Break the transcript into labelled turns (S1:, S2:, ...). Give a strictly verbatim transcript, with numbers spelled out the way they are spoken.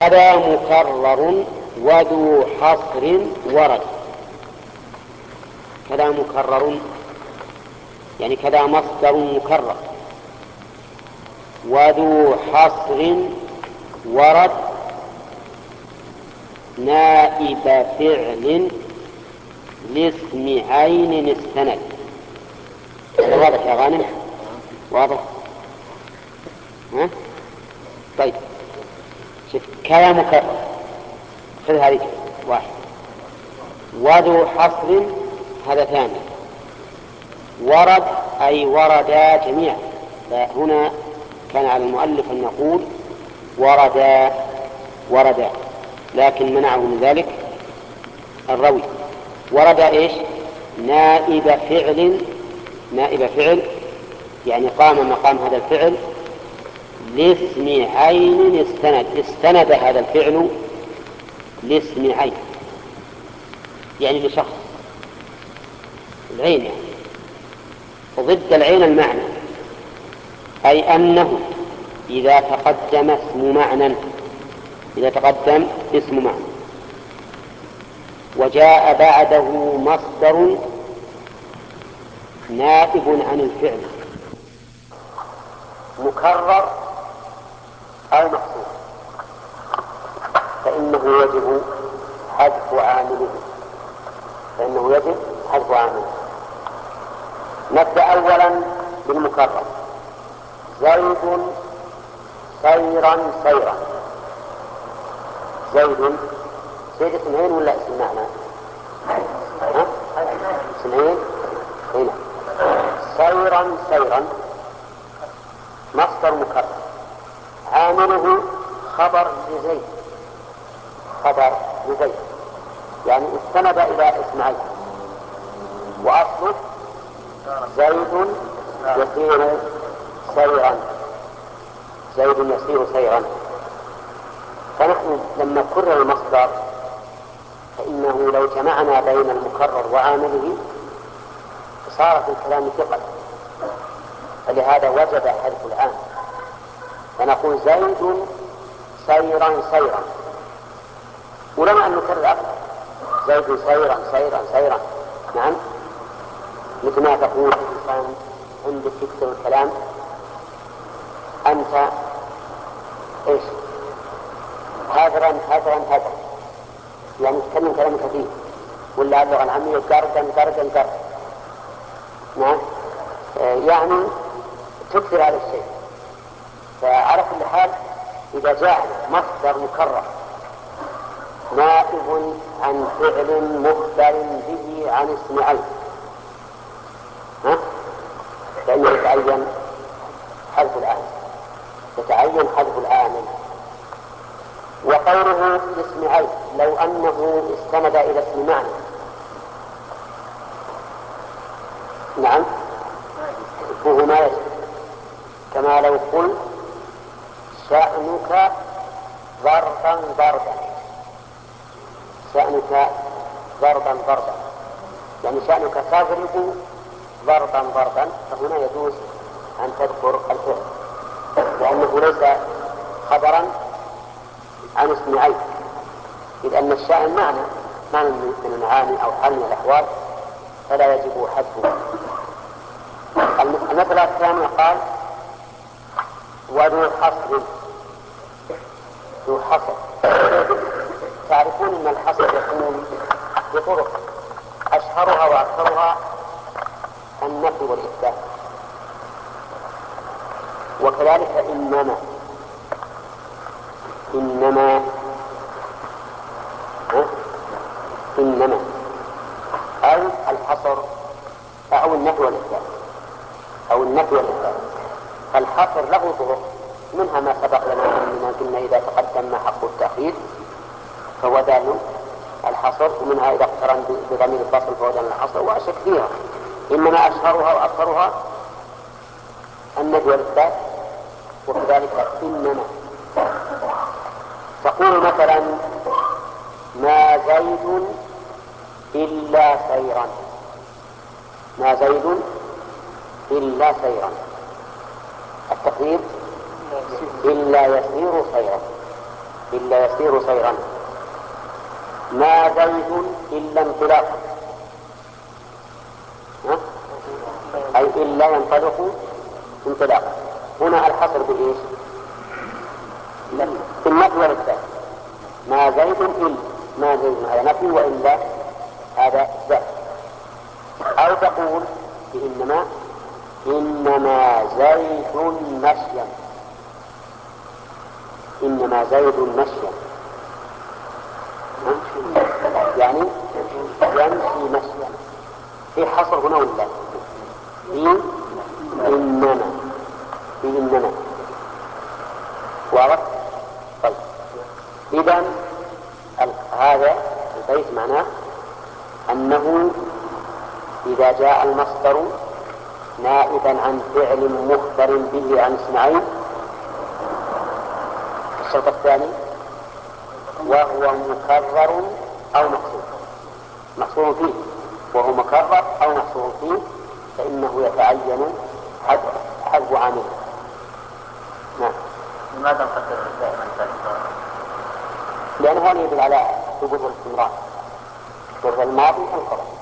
S1: هذا مكرر وذو حصر ورد. كذا مكرر يعني كذا مصدر مكرر، وذو حصر ورد نائب فعل لاسم عين استند. هذا واضح يا غانم؟ واضح؟ ها؟ طيب شوف كذا مكرر، خذ هذه واحد، وذو حصر هذا ثاني، ورد أي وردا جميعا. فهنا كان على المؤلف أن يقول وردا وردا، لكن منعه من ذلك الروي. ورد إيش؟ نائب فعل، نائب فعل يعني قام مقام هذا الفعل لاسم عين استند. استند هذا الفعل لاسم عين يعني لشخص، العين يعني، وضد العين المعنى، أي أنه إذا تقدم اسم معنى، إذا تقدم اسم معنى وجاء بعده مصدر نائب عن الفعل مكرر أو مقصور، فإنه يجب حذف عامله، فإنه يجب حذف عامله. نبدأ أولا بالمكرر. زيد سيرا سيرا. زيد زيد اسمين ولا اسم معنى؟ اسمين هنا. سيرا سيرا مصدر مكرر، عامله خبر لزيد، خبر لزيد يعني استند إلى اسم عين، وأصله زيد يسير سيرا، زيد يسير سيرا. فنحن لما كرر المصدر فإنه لو جمعنا بين المكرر وعامله صار في الكلام ثقل، فلهذا وجب حذف العامل، فنقول زيد سيرا سيرا، ولما أن نكرر أكثر زيد سيرا سيرا سيرا. نعم، مثل ما تقول الإنسان عندك تكتب الكلام أنت إيش هذرا هذرا هذرا، يعني تكلم كلام خفيف، ولا اللغة العامية قردا قردا قردا. نعم، يعني تكثر هذا الشيء. فعلى كل حال إذا جاء مصدر مكرر نائب عن فعل مخبر به عن اسم عين ها فإنه يتعين حذف العامل، يتعين حذف العامل. وقوله اسم عين لو أنه استند إلى اسم معنى، نعم فهو ما يجب، كما لو قل شأنك ضربا ضربا، شأنك ضربا ضربا يعني شأنك تضرب ضربا ضربا، فهنا يجوز أن تذكر الفعل لأنه ليس خبرا عن اسم عين، إذ أن الشأن معنى معنى من المعاني أو حال من الأحوال، فلا يجب حذفه. المثل الثاني قال وذو حصر. ذو حصر، تعرفون أن الحصر يكون بطرق أشهرها وأكثرها النفي والإثبات، وكذلك إنما إنما إنما أو الحصر أو النفي والإثبات أو النفي والإثبات. فالحصر له طرق، منها ما سبق لنا أننا قلنا إذا تقدم ما حق التأخير فهو دال الحصر، ومنها إذا اقترن بضمير الفصل فهو دال الحصر، وأشياء كثيرة، إنما أشهرها وأكثرها النفي والإثبات. وكذلك إنما تقول مثلا ما زيد إلا سيرا، ما زيد إلا سيرا، التقدير إلا يسير سيرا. إلا يسير سيرا، ما زيد إلا انطلاقا، أي إلا ينطلق انطلاقا. هنا الحصر بإيش؟ في النفي والإثبات. ما زيد إلا، ما زيد هذا نفي وإلا هذا إثبات. أو تقول بإنما، إنما زيد مشيا، إنما زيد مشيا، يعني يمشي مشيا. في حصر هنا ولا في إنما، في إنما واضح؟ طيب إذن هذا البيت معناه أنه إذا جاء المصدر نائبا عن فعل مخبر به عن اسمعين، الشرط الثاني وهو مكرر أو محصور، محصور فيه، وهو مكرر أو محصور فيه، فإنه يتعين حذف عامله. نعم.
S2: لماذا نقدر دائما ذلك؟
S1: لأن هذا يدل على ثبوت الاستمرار، والماضي الخبر.